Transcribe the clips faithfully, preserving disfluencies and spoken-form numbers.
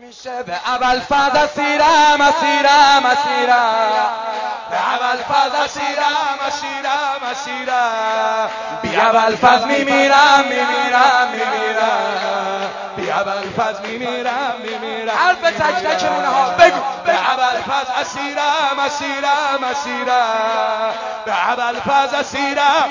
میشه به ابوالفضل اسیرم اسیرم اسیرم به ابوالفضل اسیرم اسیرم اسیرم بی ابوالفضل میمیرم میمیرم میمیرم بی ابوالفضل میمیرم میمیرم حرف تک تکمونه ها بگو به ابوالفضل اسیرم اسیرم اسیرم به ابوالفضل اسیرم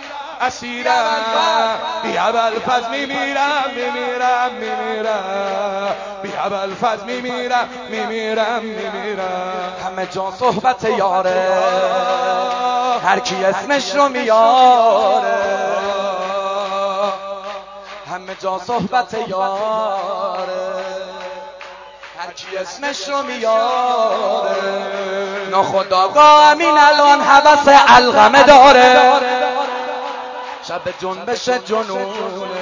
اسیرم بی ابوالفضل میمیرم میمیرم میمیرم بی ابوالفضل میمیرم میمیرم میمیرم همه جا صحبت یاره هر کی اسمش رو میاره همه جا صحبت یاره هر کی اسمش رو میاره ناخودآگاه امین الان حوث علقمه داره شب جنبش جنونه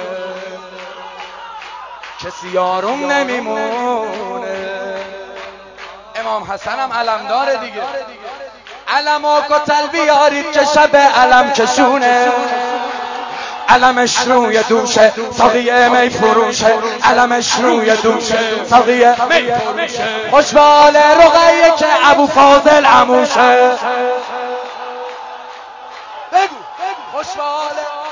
کسی یارم نمیمونه امام حسن هم علم داره دیگه علم و کتل بیارید که شب علم کشونه علمش روی دوشه ساقیه می فروشه علمش روی دوشه ساقیه می فروشه خوشبال رقیه که ابو فاضل عموشه بگو خوشبال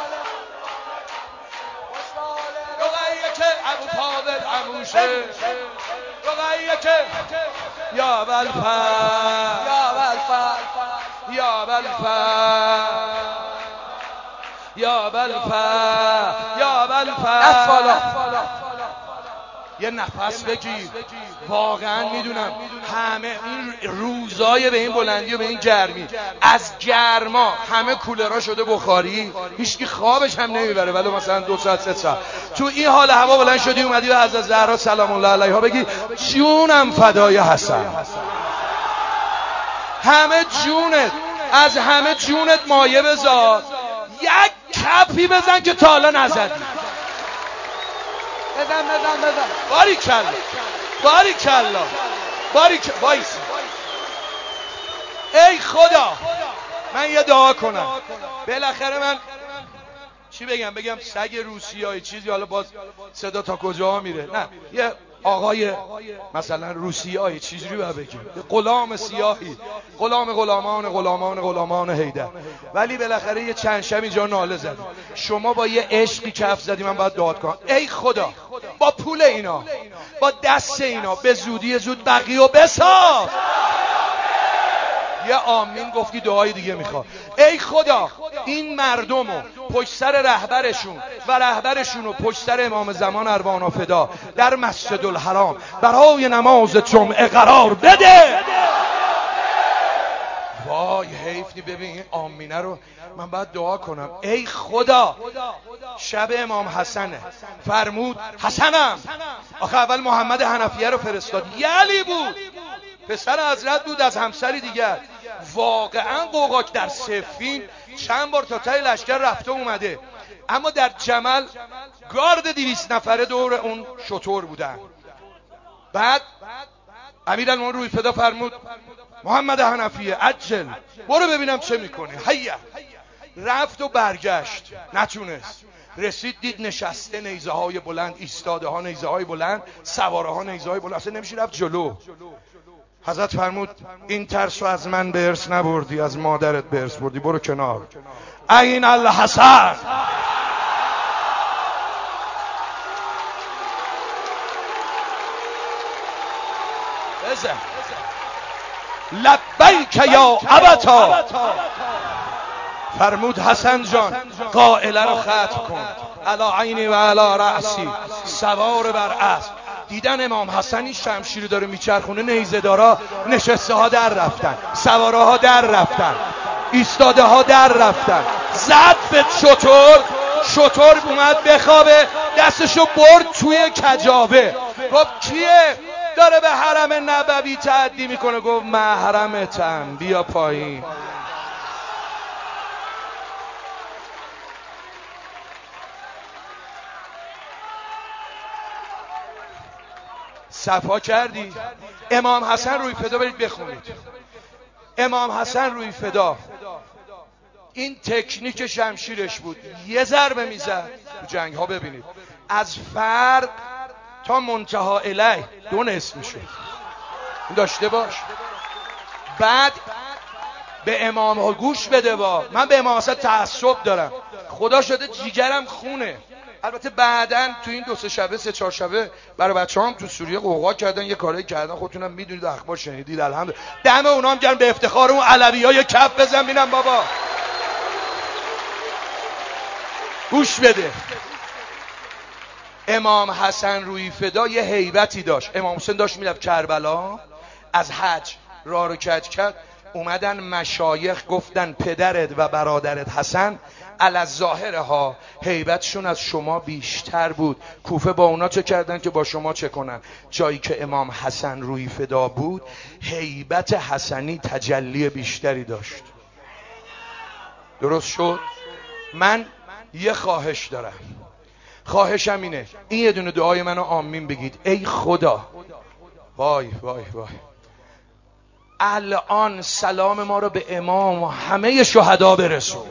رقیه که ابو فاضل عموشه رقیه که یا بالفضل یا بالفضل یا بالفضل یا بالفضل یا بالفضل یه نفس بگیر واقعا میدونم همه این روزای به این بلندی و به این گرمی از گرما همه کولرها شده بخاری هیچکی خوابش هم نمیبره ولی مثلا دو ساعت سه ساعت تو این حال هوا بلند شدی اومدی به حضرت زهرا سلام الله علیها بگی جونم فدای حسن همه جونت از همه جونت مایه بذار یک کپی بزن که تا حالا نزدی بزن بزن بزن باری کلا باری کلا باری کلا وایس ای خدا من یه دعا کنم بالاخره من چی بگم بگم سگ روسیایی چیزی حالا باز صدا تا کجا میره نه یه آقای مثلا روسیایی چیزی رو بگیم غلام سیاهی غلام غلامان غلامان غلامان حیدر ولی بالاخره یه چند شب اینجا ناله زدی شما با یه عشقی کف زدی من باید داد کنم ای خدا با پول اینا با دست اینا به زودی زود بقیه و بساز یه آمین گفتی دعای دیگه میخواد ای خدا این مردمو پشت سر رهبرشون و رهبرشون و پشت سر امام زمان اروان فدا در مسجد الحرام برای نماز جمعه قرار بده وای حیف نی ببین این آمینه رو من باید دعا کنم ای خدا شب امام حسنه فرمود حسنم آخه اول محمد حنفیه رو فرستاد یلی بود پسر حضرت بود از همسری دیگر واقعا قوقاک در صفین چند بار تا ته لشکر رفته اومده اما در جمل گارد دویست نفره دور اون شطور بودن بعد امیرالمومنین روی فدا فرمود محمد حنفیه عجل برو ببینم چه میکنه هیا رفت و برگشت نتونست رسید دید نشسته نیزه های بلند ایستاده ها نیزه های بلند سواره ها نیزه های بلند اصلا نمیشه رفت جلو حضرت فرمود این ترس رو از من به ارث نبردی از مادرت به ارث بردی برو کنار این الحسن بزن لبیک یا ابتا فرمود حسن جان قائله رو ختم کن علی عینی و علی رأسی سوار بر اسب دیدن امام حسن این شمشیر داره میچرخونه نیزه دارا نشسته ها در رفتن سواره ها در رفتن ایستاده ها در رفتن زد به شطور شطور اومد بخوابه دستشو برد توی کجاوه گفت کیه داره به حرم نبوی تعدی میکنه گفت محرمتم بیا پایین صفا کردی امام حسن روی فدا برید بخونید امام حسن روی فدا این تکنیک شمشیرش بود یه ضربه میزد تو جنگ ها ببینید از فرق تا منتها الیه دو نصف میشه. داشته باش. بعد به امام ها گوش بده. با من به امام حسن تعصب دارم، خدا شده جیگرم خونه. البته بعدن تو این دو سه شبه سه چهار شبه برای بچه‌هام تو سوریه قوقا کردن، یه کاری کردن، خودتونم میدونید، اخبار شنیدید. الحمدلله دم اونام گرم، به افتخار اون علوی‌ها یه کف بزن ببینم بابا. گوش بده. امام حسن روی فدا یه هیبتی داشت. امام حسین داشت میرفت کربلا، از حج راه رو کج کرد، اومدن مشایخ گفتن پدرت و برادرت حسن الظاهرها هیبتشون از شما بیشتر بود. کوفه با اونا چه کردن که با شما چه کنن؟ جایی که امام حسن روی فدا بود هیبت حسنی تجلی بیشتری داشت. درست شد؟ من یه خواهش دارم، خواهشم اینه، این یه دونه دعای منو آمین بگید. ای خدا، وای وای وای، الان سلام ما رو به امام و همه شهدا برسون.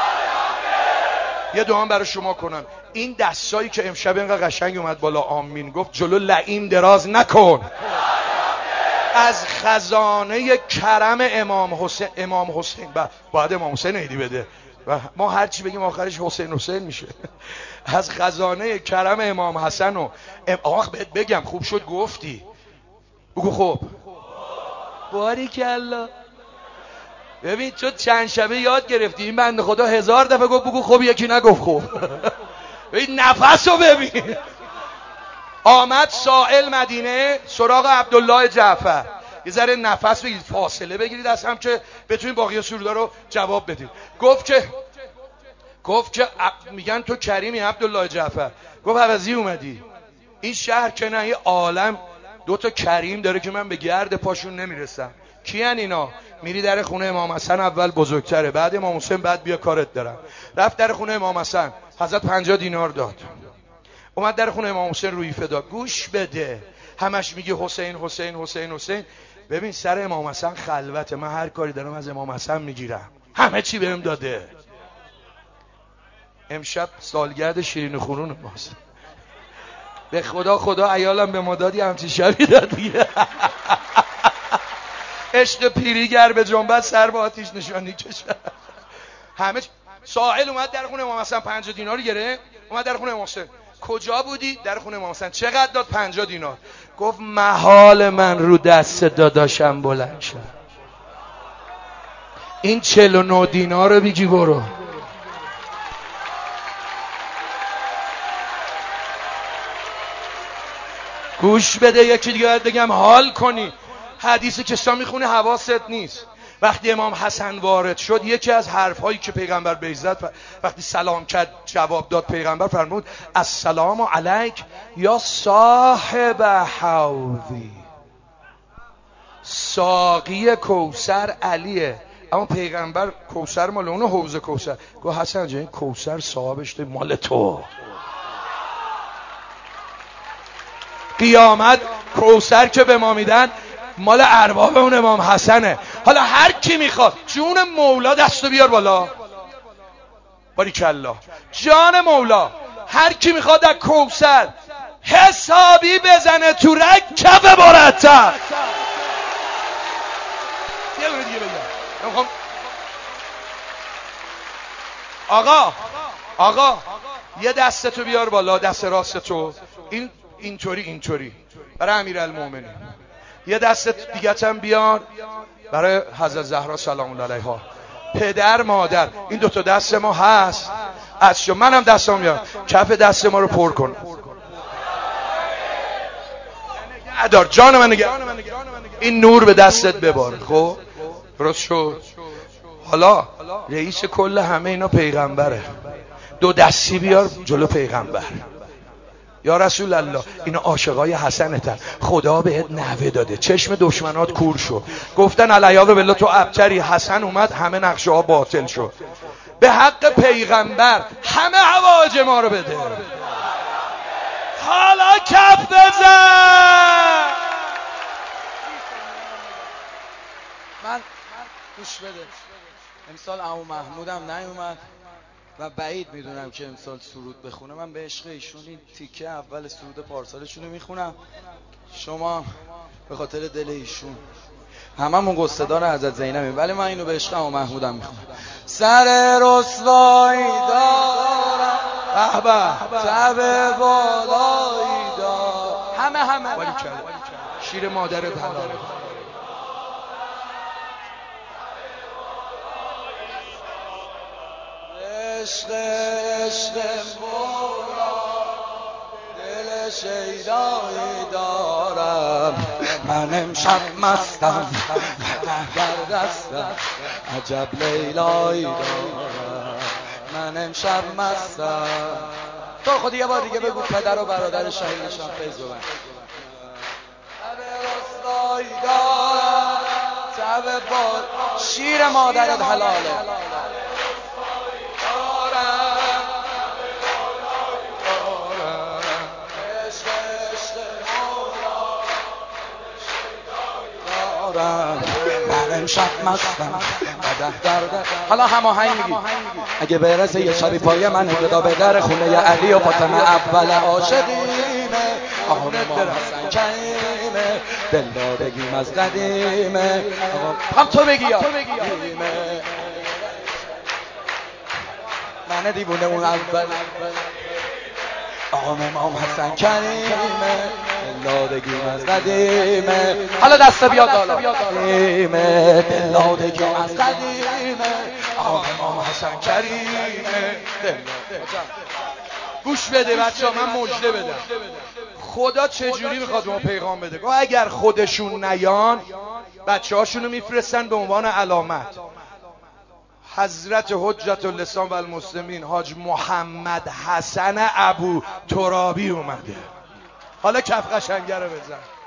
یه دعا برای شما کنم. این دستایی که امشب اینقدر قشنگ اومد بالا آمین گفت، جلو لعیم دراز نکن. از خزانه کرم امام حسین، امام حسین باید امام حسین ایدی بده و ما هر چی بگیم آخرش حسین حسین میشه. از خزانه کرم امام حسن و آخ بهت بگم، خوب شد گفتی، بگو خوب. باریکالله. ببین چون چند شبه یاد گرفتی، این بنده خدا هزار دفعه گفت بگو خوب، یکی نگفت خوب. ببین نفس رو ببین. آمد سائل مدینه سراغ عبدالله جعفر، یه ذره نفس بگیرید، فاصله بگیرید از هم که بتونید باقی سرودا رو جواب بدید. گفت که گفت که میگن تو کریمی عبدالله جعفر. گفت عوضی اومدی این شهر که نه، یه عالم دو تا کریم داره که من به گرد پاشون نمیرسم. کیان اینا؟ میری در خونه امام حسن، اول بزرگتره، بعد امام حسین، بعد بیا کارت دارم. رفت در خونه امام حسن، حضرت پنجاه دینار داد. اومد در خونه امام حسین روی فدا. گوش بده، همش میگه حسین حسین حسین حسین. ببین سر امام حسن خلوته، من هر کاری دارم از امام حسن میگیرم، همه چی بهم داده. امشب سالگرد شیرین خورون ماست. به خدا خدا عیالم به مدادی همچی شبی داد دیگه. عشق پیریگر به جنبت سر با آتیش نشانی کشد. همه سائل اومد در خونه امام حسن، پنجاه دینار گرفت. اومد در خونه امام حسین، کجا بودی؟ در خونه امام حسین. چقدر داد؟ پنجاه دینار. گفت محال من رو دست داداشم بلند شد. این چهل و نه دینار رو بگی برو. گوش بده، یکی دیگه بگم حال کنی. حدیثی که شما میخونی حواست نیست. وقتی امام حسن وارد شد، یکی از حرفهایی که پیغمبر به عزت وقتی سلام کرد جواب داد، پیغمبر فرمود السلام علیک یا صاحب حوضی. ساقی کوثر علیه، اما پیغمبر کوثر مال اونه، حوض کوثر. گفت حسن جان کوثر صاحبش مال تو. قیامت کوثر که به ما میدن مال ارباب اون امام حسنه. حالا هر کی میخواد جون مولا دستو بیار بالا. باریکالله. جان مولا هر کی میخواد از کوثر حسابی بزنه تو رکب مرتب. یه دونه دیگه بگم. آقا آقا یه دستتو بیار بالا، دست راستتو. این اینطوری اینطوری برای امیرالمومنین. یه دست دیگه هم بیار برای حضرت زهرا سلام الله علیها. پدر مادر این دوتا دست ما هست از شما. منم دستم میارم، کف دست ما رو پر کن. ادار جان من نگه، این نور به دستت ببار. خب درست شد. حالا رئیس کل همه اینا پیغمبره. دو دستی بیار جلو پیغمبر. یا رسول الله اینا عاشقای حسنتن، خدا بهت نوه داده، چشم دشمنات کور شد. گفتن علیاذ بالله تو ابتری. حسن اومد همه نقشه ها باطل شد. به حق پیغمبر همه حوائج ما رو بده. حالا کف بزن. من گوش بده، امسال عمو محمودم نیومد، و بعید میدونم که امسال سرود بخونه. من به عشق ایشون این تیکه اول سرود پارسالشون رو میخونم، شما به خاطر دل ایشون. هممون قصه‌دار حضرت زینبیم ولی من اینو به عشق عمو محمودم میخونم. سر رسوایی دارم تب بالایی دارم. همه همه ولی کله شیر مادرت حلاله. عشق عشق مولا دل شیدایی دارم. من امشب مستم در دستم عجب لیلایی دارم. من امشب مستم. تو خود یه بار دیگه بگو پدر و برادر شاهینشان فیض ببند. تب رسوایی دارم تب بال شیر مادرت حلاله. من امشب مستم قدح درده. حالا هماهنگ میگی اگه برسه یه شبی پای من انقدا به در خونه ی علی و فاطمه اول عاشقینه. آقا امام حسن کریمه دل دادگیم از قدیمه. هم تو بگی یا من دیوونه اون اول. آقا امام حسن کریمه دلادگیم از قدیمه. حالا دست بیاد بالا. قدیمه دلادگیم از قدیمه. آقا امام حسن کریمه. گوش بده بچه ها، من مژده بدم. خدا چجوری میخواد به ما پیغام بده؟ گفت اگر خودشون نیان بچه هاشونو میفرستن به عنوان علامت. حضرت حجت الاسلام و المسلمین حاج محمد حسن ابو ترابی اومده. حالا کف قشنگه رو بزن.